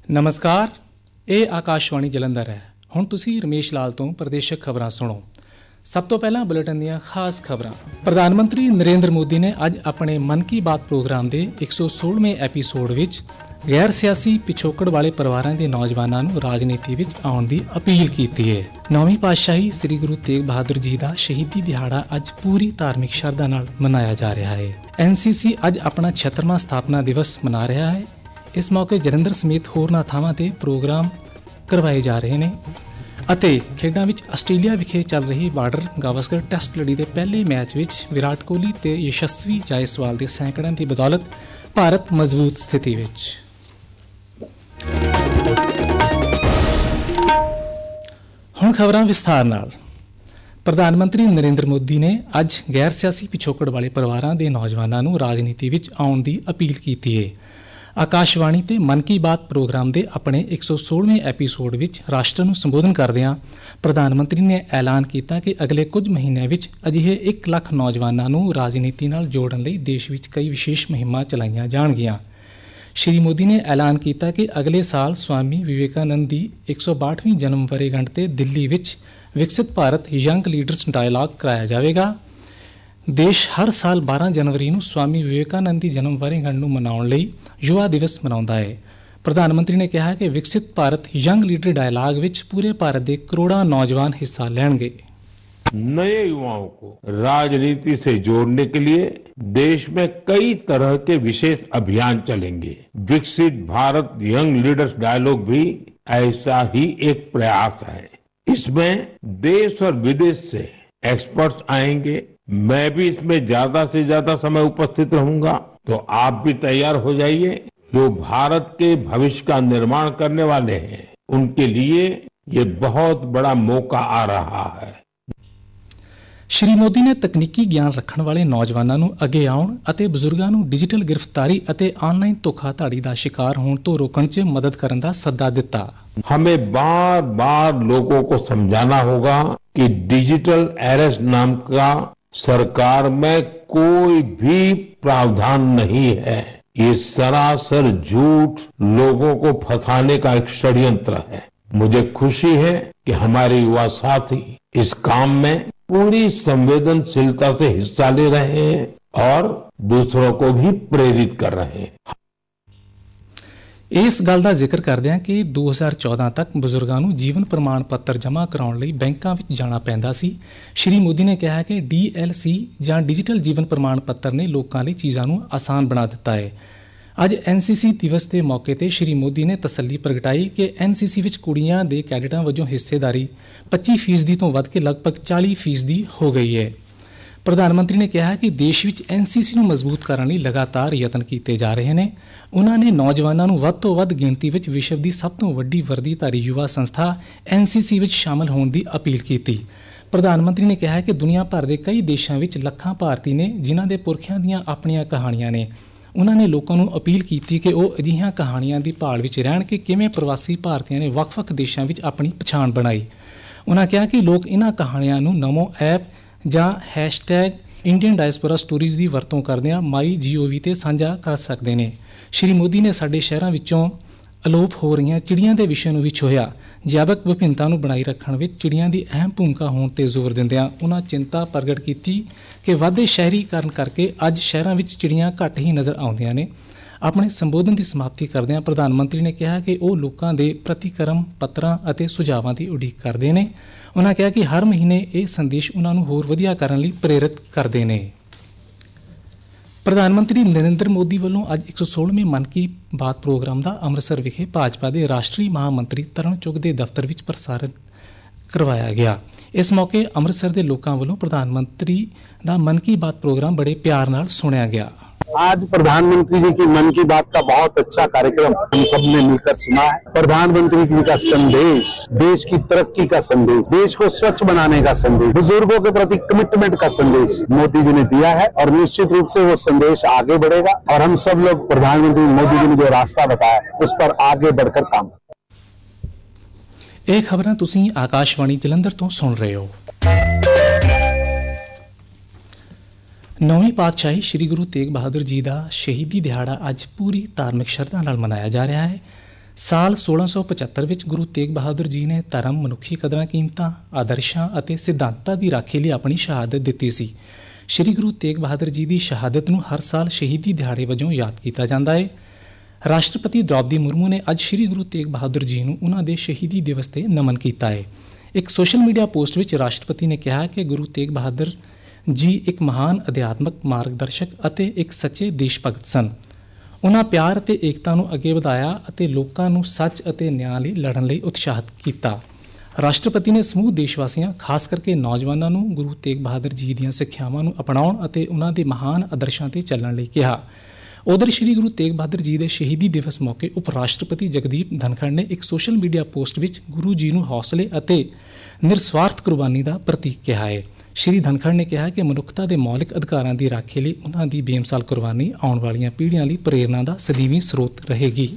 ਨਮਸਕਾਰ, ਇਹ ਆਕਾਸ਼ਵਾਣੀ ਜਲੰਧਰ ਹੈ। ਹੁਣ ਤੁਸੀਂ ਰਮੇਸ਼ ਲਾਲ ਤੋਂ ਪ੍ਰਦੇਸ਼ਕ ਖਬਰਾਂ ਸੁਣੋ। ਸਭ ਤੋਂ ਪਹਿਲਾਂ ਬੁਲੇਟਿਨ ਦੀਆਂ ਖਾਸ ਖਬਰਾਂ। ਪ੍ਰਧਾਨ ਮੰਤਰੀ ਨਰਿੰਦਰ ਮੋਦੀ ਨੇ ਅੱਜ ਆਪਣੇ ਮਨ ਕੀ ਬਾਤ ਪ੍ਰੋਗਰਾਮ ਦੇ 116ਵੇਂ ਐਪੀਸੋਡ ਵਿੱਚ ਗੈਰ ਸਿਆਸੀ ਪਿਛੋਕੜ ਵਾਲੇ ਪਰਿਵਾਰਾਂ ਦੇ ਨੌਜਵਾਨਾਂ ਨੂੰ ਰਾਜਨੀਤੀ ਵਿੱਚ ਆਉਣ ਦੀ ਅਪੀਲ ਕੀਤੀ ਹੈ। 9ਵੀਂ ਪਾਤਸ਼ਾਹੀ ਸ੍ਰੀ ਗੁਰੂ ਤੇਗ ਬਹਾਦਰ ਜੀ ਦਾ ਸ਼ਹੀਦੀ ਦਿਹਾੜਾ ਅੱਜ ਪੂਰੀ ਧਾਰਮਿਕ ਸ਼ਰਧਾ ਨਾਲ ਮਨਾਇਆ ਜਾ ਰਿਹਾ ਹੈ। NCC ਅੱਜ ਆਪਣਾ 76ਵਾਂ ਸਥਾਪਨਾ ਦਿਵਸ ਮਨਾ ਰਿਹਾ ਹੈ। ਇਸ ਮੌਕੇ ਜਲੰਧਰ ਸਮੇਤ ਹੋਰਨਾਂ ਥਾਵਾਂ ਤੇ ਪ੍ਰੋਗਰਾਮ ਕਰਵਾਏ ਜਾ ਰਹੇ ਨੇ ਅਤੇ ਖੇਡਾਂ ਵਿੱਚ ਆਸਟ੍ਰੇਲੀਆ ਵਿਖੇ ਚੱਲ ਰਹੀ ਬਾਰਡਰ ਗਾਵਸਕਰ ਟੈਸਟ ਲੜੀ ਦੇ ਪਹਿਲੇ ਮੈਚ ਵਿੱਚ ਵਿਰਾਟ ਕੋਹਲੀ ਤੇ ਯਸ਼ਸਵੀ ਜਾਇਸਵਾਲ ਦੇ ਸੈਂਕੜਿਆਂ ਦੀ ਬਦੌਲਤ ਭਾਰਤ ਮਜ਼ਬੂਤ ਸਥਿਤੀ ਵਿੱਚ। ਹੁਣ ਖਬਰਾਂ ਵਿਸਥਾਰ ਨਾਲ। ਪ੍ਰਧਾਨ ਮੰਤਰੀ ਨਰਿੰਦਰ ਮੋਦੀ ਨੇ ਅੱਜ ਗੈਰ ਸਿਆਸੀ ਪਿਛੋਕੜ ਵਾਲੇ ਪਰਿਵਾਰਾਂ ਦੇ ਨੌਜਵਾਨਾਂ ਨੂੰ ਰਾਜਨੀਤੀ ਵਿੱਚ ਆਉਣ ਦੀ ਅਪੀਲ ਕੀਤੀ ਹੈ। ਆਕਾਸ਼ਵਾਣੀ ਤੇ ਮਨ ਕੀ ਬਾਤ ਪ੍ਰੋਗਰਾਮ ਦੇ ਆਪਣੇ 116ਵੇਂ ਐਪੀਸੋਡ ਵਿੱਚ ਰਾਸ਼ਟਰ ਨੂੰ ਸੰਬੋਧਨ ਕਰਦਿਆਂ ਪ੍ਰਧਾਨ ਮੰਤਰੀ ਨੇ ਐਲਾਨ ਕੀਤਾ ਕਿ ਅਗਲੇ ਕੁਝ ਮਹੀਨਿਆਂ ਵਿੱਚ ਅਜਿਹੇ 1 ਲੱਖ ਨੌਜਵਾਨਾਂ ਨੂੰ ਰਾਜਨੀਤੀ ਨਾਲ ਜੋੜਨ ਲਈ ਦੇਸ਼ ਵਿੱਚ ਕਈ ਵਿਸ਼ੇਸ਼ ਮੁਹਿੰਮਾਂ ਚਲਾਈਆਂ ਜਾਣਗੀਆਂ। ਸ਼੍ਰੀ ਮੋਦੀ ਨੇ ਐਲਾਨ ਕੀਤਾ ਕਿ ਅਗਲੇ ਸਾਲ ਸਵਾਮੀ ਵਿਵੇਕਾਨੰਦ ਦੀ 162ਵੀਂ ਜਨਮ ਵਰ੍ਹੇਗੰਢ ਤੇ ਦਿੱਲੀ ਵਿੱਚ ਵਿਕਸਿਤ ਭਾਰਤ ਯੰਗ ਲੀਡਰਸ ਡਾਇਲਾਗ ਕਰਾਇਆ ਜਾਵੇਗਾ। ਦੇਸ਼ ਹਰ ਸਾਲ 12 ਜਨਵਰੀ ਨੂੰ ਸਵਾਮੀ ਵਿਵੇਕਾਨੰਦ ਦੀ ਜਨਮ ਵਰ੍ਹੇਗੰਢ ਨੂੰ ਮਨਾਉਣ ਲਈ ਯੁਵਾ ਦਿਵਸ ਮਨਾਉਂਦਾ ਹੈ। ਪ੍ਰਧਾਨ ਮੰਤਰੀ ਨੇ ਕਿਹਾ ਕਿ ਵਿਕਸਿਤ ਭਾਰਤ ਯੰਗ ਲੀਡਰ ਡਾਇਲਾਗ ਵਿੱਚ ਪੂਰੇ ਭਾਰਤ ਦੇ ਕਰੋੜਾਂ ਨੌਜਵਾਨ ਹਿੱਸਾ ਲੈਣਗੇ। नए युवाओं को राजनीति से जोड़ने के लिए देश में कई तरह के विशेष अभियान चलेंगे। विकसित भारत यंग लीडर्स डायलॉग भी ऐसा ही एक प्रयास है। इसमें देश और विदेश से एक्सपर्ट्स आएंगे। मैं भी इसमें ज्यादा से ज्यादा समय उपस्थित रहूंगा, तो आप भी तैयार हो जाइए। जो भारत के भविष्य का निर्माण करने वाले हैं, उनके लिए ये बहुत बड़ा मौका आ रहा है। ਸ਼੍ਰੀ ਮੋਦੀ ਨੇ ਤਕਨੀਕੀ ਗਿਆਨ ਰੱਖਣ ਵਾਲੇ ਨੌਜਵਾਨਾਂ ਨੂੰ ਅੱਗੇ ਆਉਣ ਅਤੇ ਬਜ਼ੁਰਗਾਂ ਨੂੰ ਡਿਜੀਟਲ ਗ੍ਰਿਫਤਾਰੀ ਅਤੇ ਆਨਲਾਈਨ ਧੋਖਾਧੜੀ ਦਾ ਸ਼ਿਕਾਰ ਹੋਣ ਤੋਂ ਰੋਕਣ 'ਚ ਮਦਦ ਕਰਨ ਦਾ ਸੱਦਾ ਦਿੱਤਾ। हमें बार बार लोगों को समझाना होगा कि डिजिटल अरेस्ट नाम का सरकार में कोई भी प्रावधान नहीं है। ये सरासर झूठ लोगों को फंसाने का एक षड्यंत्र है। मुझे खुशी है कि हमारे युवा साथी इस काम में पूरी संवेदनशीलता से हिस्सा ले रहे हैं और दूसरों को भी प्रेरित कर रहे हैं। ਇਸ ਗੱਲ ਦਾ ਜ਼ਿਕਰ ਕਰਦਿਆਂ ਕਿ 2014 ਤੱਕ ਬਜ਼ੁਰਗਾਂ ਨੂੰ ਜੀਵਨ ਪ੍ਰਮਾਣ ਪੱਤਰ ਜਮ੍ਹਾਂ ਕਰਾਉਣ ਲਈ ਬੈਂਕਾਂ ਵਿੱਚ ਜਾਣਾ ਪੈਂਦਾ ਸੀ। ਸ਼੍ਰੀ ਮੋਦੀ ਨੇ ਕਿਹਾ ਕਿ DLC ਜਾਂ ਡਿਜੀਟਲ ਜੀਵਨ ਪ੍ਰਮਾਣ ਪੱਤਰ ਨੇ ਲੋਕਾਂ ਲਈ ਚੀਜ਼ਾਂ ਨੂੰ ਆਸਾਨ ਬਣਾ ਦਿੱਤਾ ਹੈ। ਅੱਜ NCC ਦਿਵਸ ਦੇ ਮੌਕੇ ਤੇ ਸ਼੍ਰੀ ਮੋਦੀ ਨੇ ਤਸੱਲੀ ਪ੍ਰਗਟਾਈ ਕਿ NCC ਵਿੱਚ ਕੁੜੀਆਂ ਦੇ ਕੈਡਿਟਾਂ ਵਜੋਂ ਹਿੱਸੇਦਾਰੀ 25% ਤੋਂ ਵੱਧ ਕੇ ਲਗਭਗ 40% ਹੋ ਗਈ ਹੈ। ਪ੍ਰਧਾਨ ਮੰਤਰੀ ਨੇ ਕਿਹਾ ਕਿ ਦੇਸ਼ ਵਿੱਚ NCC ਨੂੰ ਮਜ਼ਬੂਤ ਕਰਨ ਲਈ ਲਗਾਤਾਰ ਯਤਨ ਕੀਤੇ ਜਾ ਰਹੇ ਨੇ। ਉਨ੍ਹਾਂ ਨੇ ਨੌਜਵਾਨਾਂ ਨੂੰ ਵੱਧ ਤੋਂ ਵੱਧ ਗਿਣਤੀ ਵਿੱਚ ਵਿਸ਼ਵ ਦੀ ਸਭ ਤੋਂ ਵੱਡੀ ਵਰਦੀਧਾਰੀ ਯੁਵਾ ਸੰਸਥਾ NCC ਵਿੱਚ ਸ਼ਾਮਲ ਹੋਣ ਦੀ ਅਪੀਲ ਕੀਤੀ। ਪ੍ਰਧਾਨ ਮੰਤਰੀ ਨੇ ਕਿਹਾ ਕਿ ਦੁਨੀਆ ਭਰ ਦੇ ਕਈ ਦੇਸ਼ਾਂ ਵਿੱਚ ਲੱਖਾਂ ਭਾਰਤੀ ਨੇ ਜਿਨ੍ਹਾਂ ਦੇ ਪੁਰਖਿਆਂ ਦੀਆਂ ਆਪਣੀਆਂ ਕਹਾਣੀਆਂ ਨੇ। ਉਨ੍ਹਾਂ ਨੇ ਲੋਕਾਂ ਨੂੰ ਅਪੀਲ ਕੀਤੀ ਕਿ ਉਹ ਅਜਿਹੀਆਂ ਕਹਾਣੀਆਂ ਦੀ ਭਾਲ ਵਿੱਚ ਰਹਿਣ ਕਿ ਕਿਵੇਂ ਪ੍ਰਵਾਸੀ ਭਾਰਤੀਆਂ ਨੇ ਵੱਖ-ਵੱਖ ਦੇਸ਼ਾਂ ਵਿੱਚ ਆਪਣੀ ਪਛਾਣ ਬਣਾਈ। ਉਨ੍ਹਾਂ ਕਿਹਾ ਕਿ ਲੋਕ ਇਹਨਾਂ ਕਹਾਣੀਆਂ ਨੂੰ ਨਮੋ ਐਪ ਜਾਂ #Indian Diaspora Stories ਦੀ ਵਰਤੋਂ ਕਰਦਿਆਂ MyGov ਤੇ ਸਾਂਝਾ ਕਰ ਸਕਦੇ ਨੇ। ਸ਼੍ਰੀ ਮੋਦੀ ਨੇ ਸਾਡੇ ਸ਼ਹਿਰਾਂ ਵਿੱਚੋਂ ਅਲੋਪ ਹੋ ਰਹੀਆਂ ਚਿੜੀਆਂ ਦੇ ਵਿਸ਼ੇ ਨੂੰ ਵੀ ਛੋਹਿਆ। ਜੈਵਿਕ ਵਿਭਿੰਨਤਾ ਨੂੰ ਬਣਾਈ ਰੱਖਣ ਵਿੱਚ ਚਿੜੀਆਂ ਦੀ ਅਹਿਮ ਭੂਮਿਕਾ ਹੋਣ ਤੇ ਜ਼ੋਰ ਦਿੰਦਿਆਂ ਉਨ੍ਹਾਂ ਚਿੰਤਾ ਪ੍ਰਗਟ ਕੀਤੀ ਕਿ ਵਧਦੇ ਸ਼ਹਿਰੀਕਰਨ ਕਰਕੇ ਅੱਜ ਸ਼ਹਿਰਾਂ ਵਿੱਚ ਚਿੜੀਆਂ ਘੱਟ ਹੀ ਨਜ਼ਰ ਆਉਂਦੀਆਂ ਨੇ। ਆਪਣੇ ਸੰਬੋਧਨ ਦੀ ਸਮਾਪਤੀ ਕਰਦਿਆਂ ਪ੍ਰਧਾਨ ਮੰਤਰੀ ਨੇ ਕਿਹਾ ਕਿ ਉਹ ਲੋਕਾਂ ਦੇ ਪ੍ਰਤੀਕਰਮ ਪੱਤਰਾਂ ਅਤੇ ਸੁਝਾਵਾਂ ਦੀ ਉਡੀਕ ਕਰਦੇ ਨੇ। ਉਨ੍ਹਾਂ ਕਿਹਾ ਕਿ ਹਰ ਮਹੀਨੇ ਇਹ ਸੰਦੇਸ਼ ਉਨ੍ਹਾਂ ਨੂੰ ਹੋਰ ਵਧੀਆ ਕਰਨ ਲਈ ਪ੍ਰੇਰਿਤ ਕਰਦੇ ਨੇ। ਪ੍ਰਧਾਨ ਮੰਤਰੀ ਨਰਿੰਦਰ ਮੋਦੀ ਵੱਲੋਂ ਅੱਜ 116ਵੇਂ ਮਨ ਕੀ ਬਾਤ ਪ੍ਰੋਗਰਾਮ ਦਾ ਅੰਮ੍ਰਿਤਸਰ ਵਿਖੇ ਭਾਜਪਾ ਦੇ ਰਾਸ਼ਟਰੀ ਮਹਾਮੰਤਰੀ ਤਰੁਣ ਚੁੱਘ ਦੇ ਦਫ਼ਤਰ ਵਿੱਚ ਪ੍ਰਸਾਰਣ ਕਰਵਾਇਆ ਗਿਆ। ਇਸ ਮੌਕੇ ਅੰਮ੍ਰਿਤਸਰ ਦੇ ਲੋਕਾਂ ਵੱਲੋਂ ਪ੍ਰਧਾਨ ਮੰਤਰੀ ਦਾ ਮਨ ਕੀ ਬਾਤ ਪ੍ਰੋਗਰਾਮ ਬੜੇ ਪਿਆਰ ਨਾਲ ਸੁਣਿਆ ਗਿਆ। आज प्रधानमंत्री जी की मन की बात का बहुत अच्छा कार्यक्रम हम सब ने मिलकर सुना है। प्रधानमंत्री जी का संदेश देश की तरक्की का संदेश, देश को स्वच्छ बनाने का संदेश, बुजुर्गों के प्रति कमिटमेंट का संदेश मोदी जी ने दिया है और निश्चित रूप से वो संदेश आगे बढ़ेगा और हम सब लोग प्रधानमंत्री मोदी जी ने जो रास्ता बताया है उस पर आगे बढ़कर काम करें। ਇਹ ਖਬਰਾਂ ਤੁਸੀਂ ਆਕਾਸ਼ਵਾਣੀ ਜਲੰਧਰ ਤੋਂ ਸੁਣ ਰਹੇ ਹੋ। 9ਵੀਂ ਪਾਤਸ਼ਾਹੀ ਸ੍ਰੀ ਗੁਰੂ ਤੇਗ ਬਹਾਦਰ ਜੀ ਦਾ ਸ਼ਹੀਦੀ ਦਿਹਾੜਾ ਅੱਜ ਪੂਰੀ ਧਾਰਮਿਕ ਸ਼ਰਧਾ ਨਾਲ ਮਨਾਇਆ ਜਾ ਰਿਹਾ ਹੈ। ਸਾਲ 1675 ਵਿੱਚ ਗੁਰੂ ਤੇਗ ਬਹਾਦਰ ਜੀ ਨੇ ਧਰਮ, ਮਨੁੱਖੀ ਕਦਰਾਂ ਕੀਮਤਾਂ, ਆਦਰਸ਼ਾਂ ਅਤੇ ਸਿਧਾਂਤਾਂ ਦੀ ਰਾਖੀ ਲਈ ਆਪਣੀ ਸ਼ਹਾਦਤ ਦਿੱਤੀ ਸੀ। ਸ਼੍ਰੀ ਗੁਰੂ ਤੇਗ ਬਹਾਦਰ ਜੀ ਦੀ ਸ਼ਹਾਦਤ ਨੂੰ ਹਰ ਸਾਲ ਸ਼ਹੀਦੀ ਦਿਹਾੜੇ ਵਜੋਂ ਯਾਦ ਕੀਤਾ ਜਾਂਦਾ ਹੈ। ਰਾਸ਼ਟਰਪਤੀ ਦ੍ਰੌਪਦੀ ਮੁਰਮੂ ਨੇ ਅੱਜ ਸ਼੍ਰੀ ਗੁਰੂ ਤੇਗ ਬਹਾਦਰ ਜੀ ਨੂੰ ਉਹਨਾਂ ਦੇ ਸ਼ਹੀਦੀ ਦਿਵਸ ਤੇ ਨਮਨ ਕੀਤਾ ਹੈ। ਇੱਕ ਸੋਸ਼ਲ ਮੀਡੀਆ ਪੋਸਟ ਵਿੱਚ ਰਾਸ਼ਟਰਪਤੀ ਨੇ ਕਿਹਾ ਕਿ ਗੁਰੂ ਤੇਗ ਬਹਾਦਰ ਜੀ ਇੱਕ ਮਹਾਨ ਅਧਿਆਤਮਕ ਮਾਰਗਦਰਸ਼ਕ ਅਤੇ ਇੱਕ ਸੱਚੇ ਦੇਸ਼ ਭਗਤ ਸਨ। ਉਹਨਾਂ ਪਿਆਰ ਅਤੇ ਏਕਤਾ ਨੂੰ ਅੱਗੇ ਵਧਾਇਆ ਅਤੇ ਲੋਕਾਂ ਨੂੰ ਸੱਚ ਅਤੇ ਨਿਆਂ ਲਈ ਲੜਨ ਲਈ ਉਤਸ਼ਾਹਿਤ ਕੀਤਾ। ਰਾਸ਼ਟਰਪਤੀ ਨੇ ਸਮੂਹ ਦੇਸ਼ ਵਾਸੀਆਂ, ਖਾਸ ਕਰਕੇ ਨੌਜਵਾਨਾਂ ਨੂੰ ਗੁਰੂ ਤੇਗ ਬਹਾਦਰ ਜੀ ਦੀਆਂ ਸਿੱਖਿਆਵਾਂ ਨੂੰ ਅਪਣਾਉਣ ਅਤੇ ਉਹਨਾਂ ਦੇ ਮਹਾਨ ਆਦਰਸ਼ਾਂ ਤੇ ਚੱਲਣ ਲਈ ਕਿਹਾ। ਉਧਰ ਸ਼੍ਰੀ ਗੁਰੂ ਤੇਗ ਬਹਾਦਰ ਜੀ ਦੇ ਸ਼ਹੀਦੀ ਦਿਵਸ ਮੌਕੇ ਉਪ ਰਾਸ਼ਟਰਪਤੀ ਜਗਦੀਪ ਧਨਖੜ ਨੇ ਇੱਕ ਸੋਸ਼ਲ ਮੀਡੀਆ ਪੋਸਟ ਵਿੱਚ ਗੁਰੂ ਜੀ ਨੂੰ ਹੌਸਲੇ ਅਤੇ ਨਿਰਸਵਾਰਥ ਕੁਰਬਾਨੀ ਦਾ ਪ੍ਰਤੀਕ ਕਿਹਾ ਹੈ। ਸ਼੍ਰੀ ਧਨਖੜ ਨੇ ਕਿਹਾ ਕਿ ਮਨੁੱਖਤਾ ਦੇ ਮੌਲਿਕ ਅਧਿਕਾਰਾਂ ਦੀ ਰਾਖੀ ਲਈ ਉਹਨਾਂ ਦੀ ਬੇਮਿਸਾਲ ਕੁਰਬਾਨੀ ਆਉਣ ਵਾਲੀਆਂ ਪੀੜ੍ਹੀਆਂ ਲਈ ਪ੍ਰੇਰਨਾ ਦਾ ਸਦੀਵੀ ਸਰੋਤ ਰਹੇਗੀ।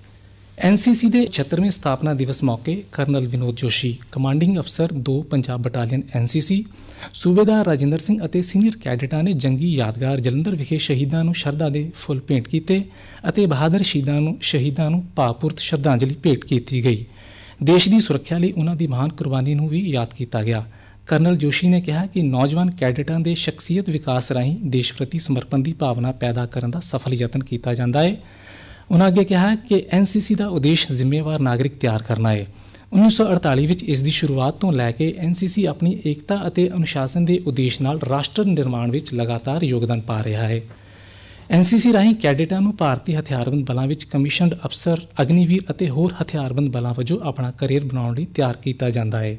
ਐਨਸੀਸੀ ਦੇ 76ਵੇਂ ਸਥਾਪਨਾ ਦਿਵਸ ਮੌਕੇ ਕਰਨਲ ਵਿਨੋਦ ਜੋਸ਼ੀ, ਕਮਾਂਡਿੰਗ ਅਫਸਰ 2 ਪੰਜਾਬ ਬਟਾਲੀਅਨ ਐਨਸੀਸੀ, ਸੂਬੇਦਾਰ ਰਾਜਿੰਦਰ ਸਿੰਘ ਅਤੇ ਸੀਨੀਅਰ ਕੈਡਿਟਾਂ ਨੇ ਜੰਗੀ ਯਾਦਗਾਰ ਜਲੰਧਰ ਵਿਖੇ ਸ਼ਹੀਦਾਂ ਨੂੰ ਸ਼ਰਧਾ ਦੇ ਫੁੱਲ ਭੇਂਟ ਕੀਤੇ ਅਤੇ ਬਹਾਦਰ ਸ਼ਹੀਦਾਂ ਨੂੰ ਭਾਵਪੂਰਤ ਸ਼ਰਧਾਂਜਲੀ ਭੇਟ ਕੀਤੀ ਗਈ। ਦੇਸ਼ ਦੀ ਸੁਰੱਖਿਆ ਲਈ ਉਹਨਾਂ ਦੀ ਮਹਾਨ ਕੁਰਬਾਨੀ ਨੂੰ ਵੀ ਯਾਦ ਕੀਤਾ ਗਿਆ। ਕਰਨਲ ਜੋਸ਼ੀ ਨੇ ਕਿਹਾ ਕਿ ਨੌਜਵਾਨ ਕੈਡਿਟਾਂ ਦੇ ਸ਼ਖਸੀਅਤ ਵਿਕਾਸ ਰਾਹੀਂ ਦੇਸ਼ ਪ੍ਰਤੀ ਸਮਰਪਣ ਦੀ ਭਾਵਨਾ ਪੈਦਾ ਕਰਨ ਦਾ ਸਫਲ ਯਤਨ ਕੀਤਾ ਜਾਂਦਾ ਹੈ। ਉਹਨਾਂ ਅੱਗੇ ਕਿਹਾ ਕਿ ਐਨਸੀਸੀ ਦਾ ਉਦੇਸ਼ ਜ਼ਿੰਮੇਵਾਰ ਨਾਗਰਿਕ ਤਿਆਰ ਕਰਨਾ ਹੈ। 1948 ਵਿੱਚ ਇਸ ਦੀ ਸ਼ੁਰੂਆਤ ਤੋਂ ਲੈ ਕੇ ਐਨਸੀਸੀ ਆਪਣੀ ਏਕਤਾ ਅਤੇ ਅਨੁਸ਼ਾਸਨ ਦੇ ਉਦੇਸ਼ ਨਾਲ ਰਾਸ਼ਟਰ ਨਿਰਮਾਣ ਵਿੱਚ ਲਗਾਤਾਰ ਯੋਗਦਾਨ ਪਾ ਰਿਹਾ ਹੈ। ਐਨਸੀਸੀ ਰਾਹੀਂ ਕੈਡਿਟਾਂ ਨੂੰ ਭਾਰਤੀ ਹਥਿਆਰਬੰਦ ਬਲਾਂ ਵਿੱਚ ਕਮਿਸ਼ਨਡ ਅਫਸਰ, ਅਗਨੀਵੀਰ ਅਤੇ ਹੋਰ ਹਥਿਆਰਬੰਦ ਬਲਾਂ ਵਜੋਂ ਆਪਣਾ ਕੈਰੀਅਰ ਬਣਾਉਣ ਲਈ ਤਿਆਰ ਕੀਤਾ ਜਾਂਦਾ ਹੈ।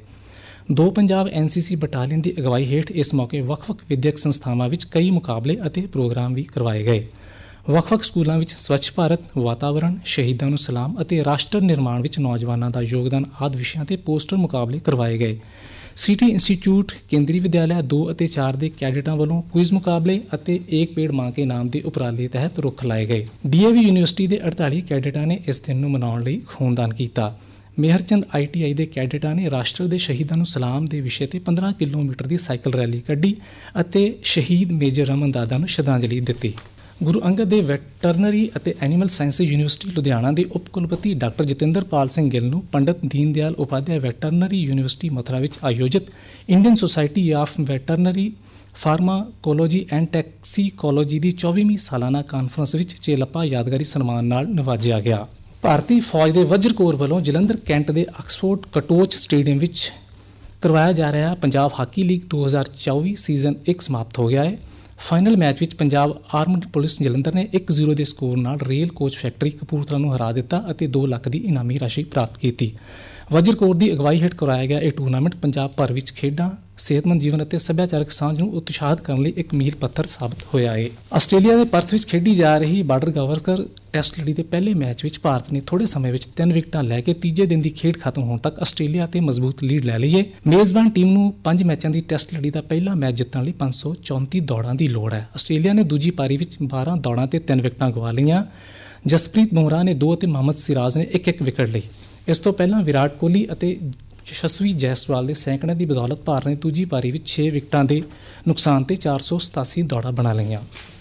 2 ਪੰਜਾਬ ਐਨਸੀਸੀ ਬਟਾਲੀਅਨ ਦੀ ਅਗਵਾਈ ਹੇਠ ਇਸ ਮੌਕੇ ਵੱਖ-ਵੱਖ ਵਿਦਿਅਕ ਸੰਸਥਾਵਾਂ ਵਿੱਚ ਕਈ ਮੁਕਾਬਲੇ ਅਤੇ ਪ੍ਰੋਗਰਾਮ ਵੀ ਕਰਵਾਏ ਗਏ। ਵੱਖ-ਵੱਖ ਸਕੂਲਾਂ ਵਿੱਚ ਸਵੱਛ ਭਾਰਤ, ਵਾਤਾਵਰਣ, ਸ਼ਹੀਦਾਂ ਨੂੰ ਸਲਾਮ ਅਤੇ ਰਾਸ਼ਟਰ ਨਿਰਮਾਣ ਵਿੱਚ ਨੌਜਵਾਨਾਂ ਦਾ ਯੋਗਦਾਨ ਆਦਿ ਵਿਸ਼ਿਆਂ ਤੇ ਪੋਸਟਰ ਮੁਕਾਬਲੇ ਕਰਵਾਏ ਗਏ। ਸਿਟੀ ਇੰਸਟੀਚਿਊਟ, ਕੇਂਦਰੀ ਵਿਦਿਆਲਿਆ 2 ਅਤੇ 4 ਦੇ ਕੈਡਿਟਾਂ ਵੱਲੋਂ ਕੁਇਜ਼ ਮੁਕਾਬਲੇ ਅਤੇ ਏਕ ਪੇੜ ਮਾਂ ਕੇ ਨਾਮ ਦੇ ਉਪਰਾਲੇ ਤਹਿਤ ਰੁੱਖ ਲਾਏ ਗਏ। ਡੀਏਵੀ ਯੂਨੀਵਰਸਿਟੀ ਦੇ 48 ਕੈਡਿਟਾਂ ਨੇ ਇਸ ਦਿਨ ਨੂੰ ਮਨਾਉਣ ਲਈ ਖੂਨਦਾਨ ਕੀਤਾ। ਮੇਹਰਚੰਦ ITI ਦੇ ਕੈਡਿਟਾਂ ਨੇ ਰਾਸ਼ਟਰ ਦੇ ਸ਼ਹੀਦਾਂ ਨੂੰ ਸਲਾਮ ਦੇ ਵਿਸ਼ੇ ਤੇ 15 ਕਿਲੋਮੀਟਰ ਦੀ ਸਾਈਕਲ ਰੈਲੀ ਕੱਢੀ ਅਤੇ ਸ਼ਹੀਦ ਮੇਜਰ ਰਮਨ ਦਾਦਾ ਨੂੰ ਸ਼ਰਧਾਂਜਲੀ ਦਿੱਤੀ। ਗੁਰੂ ਅੰਗਦ ਦੇਵ ਵੈਟਰਨਰੀ ਅਤੇ ਐਨੀਮਲ ਸਾਇੰਸਿਜ਼ ਯੂਨੀਵਰਸਿਟੀ ਲੁਧਿਆਣਾ ਦੇ ਉਪ ਕੁਲਪਤੀ ਡਾਕਟਰ ਜਤਿੰਦਰਪਾਲ ਸਿੰਘ ਗਿੱਲ ਨੂੰ ਪੰਡਤ ਦੀਨ ਦਿਆਲ ਉਪਾਧਿਆਏ ਵੈਟਰਨਰੀ ਯੂਨੀਵਰਸਿਟੀ ਮਥੁਰਾ ਵਿੱਚ ਆਯੋਜਿਤ Indian society of veterinary pharmacology and toxicology ਦੀ 24ਵੀਂ ਸਾਲਾਨਾ ਕਾਨਫਰੰਸ ਵਿੱਚ ਚੇਲੱਪਾ ਯਾਦਗਾਰੀ ਸਨਮਾਨ ਨਾਲ ਨਿਵਾਜਿਆ ਗਿਆ। ਭਾਰਤੀ ਫੌਜ ਦੇ ਵਜਰ ਕੋਰ ਵੱਲੋਂ ਜਲੰਧਰ ਕੈਂਟ ਦੇ ਆਕਸਫੋਰਡ ਕਟੋਚ ਸਟੇਡੀਅਮ ਵਿੱਚ ਕਰਵਾਇਆ ਜਾ ਰਿਹਾ ਪੰਜਾਬ ਹਾਕੀ ਲੀਗ 2024 ਸੀਜ਼ਨ 1 ਸਮਾਪਤ ਹੋ ਗਿਆ ਹੈ। ਫਾਈਨਲ ਮੈਚ ਵਿੱਚ ਪੰਜਾਬ ਆਰਮਡ ਪੁਲਿਸ ਜਲੰਧਰ ਨੇ 1-0 ਦੇ ਸਕੋਰ ਨਾਲ ਰੇਲ ਕੋਚ ਫੈਕਟਰੀ ਕਪੂਰਥਲਾ ਨੂੰ ਹਰਾ ਦਿੱਤਾ ਅਤੇ 2 ਲੱਖ ਦੀ ਇਨਾਮੀ ਰਾਸ਼ੀ ਪ੍ਰਾਪਤ ਕੀਤੀ। ਵਜਰ ਕੋਰ ਦੀ ਅਗਵਾਈ ਹੇਠ ਕਰਵਾਇਆ ਗਿਆ ਇਹ ਟੂਰਨਾਮੈਂਟ ਪੰਜਾਬ ਭਰ ਵਿੱਚ ਖੇਡਾਂ, ਸਿਹਤਮੰਦ ਜੀਵਨ ਅਤੇ ਸੱਭਿਆਚਾਰਕ ਸਾਂਝ ਨੂੰ ਉਤਸ਼ਾਹਿਤ ਕਰਨ ਲਈ ਇੱਕ ਮੀਲ ਪੱਥਰ ਸਾਬਤ ਹੋਇਆ ਹੈ। ਆਸਟ੍ਰੇਲੀਆ ਦੇ ਪਰਥ ਵਿੱਚ ਖੇਡੀ ਜਾ ਰਹੀ ਬਾਰਡਰ ਗਾਵਸਕਰ ਟੈਸਟ ਲੜੀ ਦੇ ਪਹਿਲੇ ਮੈਚ ਵਿੱਚ ਭਾਰਤ ਨੇ ਥੋੜੇ ਸਮੇਂ ਵਿੱਚ 3 ਵਿਕਟਾਂ ਲੈ ਕੇ ਤੀਜੇ ਦਿਨ ਦੀ ਖੇਡ ਖਤਮ ਹੋਣ ਤੱਕ ਆਸਟ੍ਰੇਲੀਆ ਤੇ ਮਜ਼ਬੂਤ ਲੀਡ ਲੈ ਲਈ ਹੈ। ਮੇਜ਼ਬਾਨ ਟੀਮ ਨੂੰ 5 ਮੈਚਾਂ ਦੀ ਟੈਸਟ ਲੜੀ ਦਾ ਪਹਿਲਾ ਮੈਚ ਜਿੱਤਣ ਲਈ 534 ਦੌੜਾਂ ਦੀ ਲੋੜ ਹੈ। ਆਸਟ੍ਰੇਲੀਆ ਨੇ ਦੂਜੀ ਪਾਰੀ ਵਿੱਚ 12 ਦੌੜਾਂ ਤੇ 3 ਵਿਕਟਾਂ ਗਵਾ ਲਈਆਂ। ਜਸਪ੍ਰੀਤ ਬੁਮਰਾਹ ਨੇ 2 ਅਤੇ ਮੁਹੰਮਦ ਸਿਰਾਜ ਨੇ 1-1 ਵਿਕਟ ਲਈ। ਇਸ ਤੋਂ ਪਹਿਲਾਂ ਵਿਰਾਟ ਕੋਹਲੀ ਅਤੇ ਯਸ਼ਸਵੀ ਜੈਸਵਾਲ ਦੇ ਸੈਂਕੜਿਆਂ ਦੀ ਬਦੌਲਤ ਭਾਰਤ ਨੇ ਦੂਜੀ ਪਾਰੀ ਵਿੱਚ 6 ਵਿਕਟਾਂ ਦੇ ਨੁਕਸਾਨ ਤੇ 487 ਦੌੜਾਂ ਬਣਾ ਲਈਆਂ।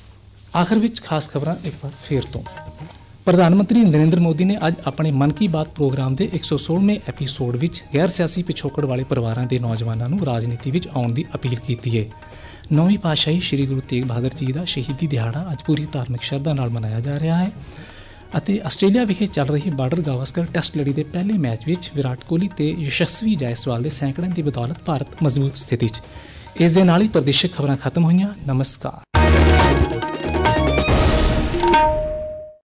ਆਖਰ ਵਿੱਚ ਖਾਸ ਖਬਰਾਂ ਇੱਕ ਵਾਰ ਫੇਰ ਤੋਂ। ਪ੍ਰਧਾਨ ਮੰਤਰੀ ਨਰਿੰਦਰ ਮੋਦੀ ਨੇ ਅੱਜ ਆਪਣੇ ਮਨ ਕੀ ਬਾਤ ਪ੍ਰੋਗਰਾਮ ਦੇ 116ਵੇਂ ਐਪੀਸੋਡ ਵਿੱਚ ਗੈਰ ਸਿਆਸੀ ਪਿਛੋਕੜ ਵਾਲੇ ਪਰਿਵਾਰਾਂ ਦੇ ਨੌਜਵਾਨਾਂ ਨੂੰ ਰਾਜਨੀਤੀ ਵਿੱਚ ਆਉਣ ਦੀ ਅਪੀਲ ਕੀਤੀ ਹੈ। 9ਵੀਂ ਪਾਤਸ਼ਾਹੀ ਸ੍ਰੀ ਗੁਰੂ ਤੇਗ ਬਹਾਦਰ ਜੀ ਦਾ ਸ਼ਹੀਦੀ ਦਿਹਾੜਾ ਅੱਜ ਪੂਰੀ ਧਾਰਮਿਕ ਸ਼ਰਧਾ ਨਾਲ ਮਨਾਇਆ ਜਾ ਰਿਹਾ ਹੈ ਅਤੇ ਆਸਟ੍ਰੇਲੀਆ ਵਿਖੇ ਚੱਲ ਰਹੀ ਬਾਰਡਰ ਗਾਵਸਕਰ ਟੈਸਟ ਲੜੀ ਦੇ ਪਹਿਲੇ ਮੈਚ ਵਿੱਚ ਵਿਰਾਟ ਕੋਹਲੀ ਤੇ ਯਸ਼ਸਵੀ ਜੈਸਵਾਲ ਦੇ ਸੈਂਕੜਿਆਂ ਦੀ ਬਦੌਲਤ ਭਾਰਤ ਮਜ਼ਬੂਤ ਸਥਿਤੀ 'ਚ। ਇਸ ਦੇ ਨਾਲ ਹੀ ਪ੍ਰਦੇਸ਼ਿਕ ਖਬਰਾਂ ਖਤਮ ਹੋਈਆਂ। ਨਮਸਕਾਰ।